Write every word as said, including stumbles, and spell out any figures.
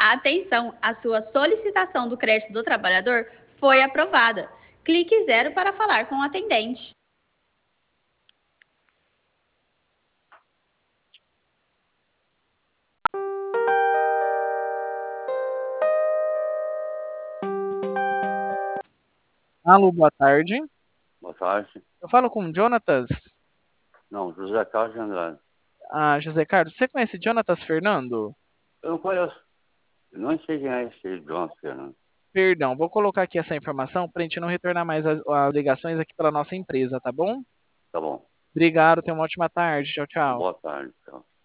Atenção, a sua solicitação do crédito do trabalhador foi aprovada. Clique zero para falar com o atendente. Alô, boa tarde. Boa tarde. Eu falo com o Jonatas. Não, José Carlos de Andrade. Ah, José Carlos, você conhece Jonatas Fernando? Eu não conheço. Eu não sei quem é esse João Fernando. Perdão, vou colocar aqui essa informação para a gente não retornar mais as, as ligações aqui pela nossa empresa, tá bom? Tá bom. Obrigado, tenha uma ótima tarde. Tchau, tchau. Boa tarde. Tchau.